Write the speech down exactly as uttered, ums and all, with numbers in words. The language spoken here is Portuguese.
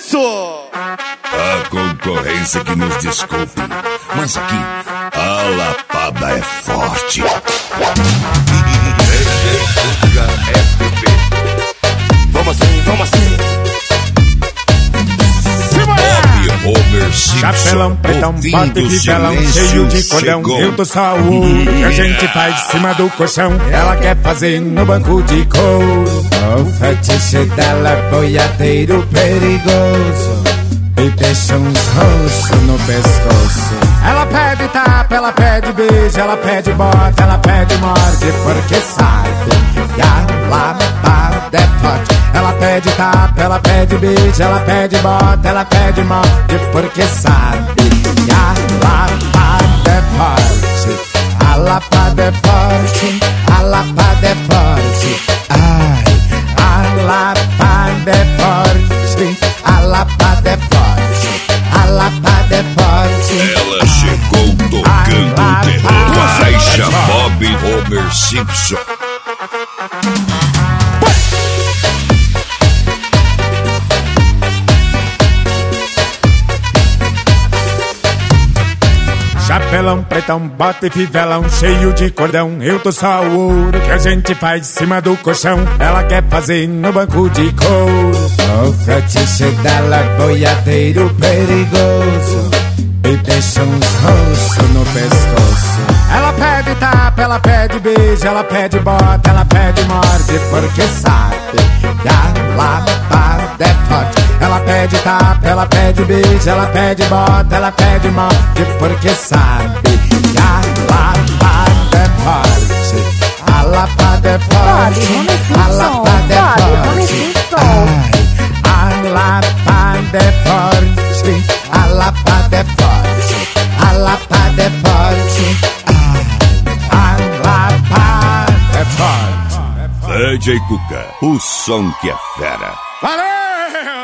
isso! A concorrência que nos desculpe, mas aqui a lapada é forte. Vamos assim, vamos assim. Homer Simpson, chapelão, pretão, bota e fivelão, cheio de cordão. Eu tô só o ouro que a gente faz de cima do colchão. Ela quer fazer no banco de couro. O fetiche dela é boiadeiro perigoso e deixa uns roxos no pescoço. Ela pede tapa, ela pede beijo, ela pede bota, ela pede morde, porque sabe que a lapada é forte. Ela pede tapa, ela pede beijo, ela pede bota, ela pede morde, porque sabe que a lapada é forte. A lapada é forte, a lapada é forte. Ai, a lapada é forte, a lapada é forte, a lapada é forte. Ela chegou tocando terror. Caixa Bob Homer Simpson. Chapelão, pretão, bota e fivelão, cheio de cordão. Eu tô só o ouro que a gente faz de cima do colchão. Ela quer fazer no banco de couro. O fetiche dela é boiadeiro perigoso e deixa uns roxos no pescoço. Ela pede tapa, ela pede beijo, ela pede bota, ela pede morde, porque sabe que a lapada é forte. Ela pede tapa, ela pede beijo, ela pede bota, ela pede morde, porque sabe que a lapada é forte. A lapada é forte, a lapada é forte. Ai, a lapada é forte, a lapada é forte, a lapada é forte. Ai, a lapada é forte. D J Cuca, o som que é fera. Valeu!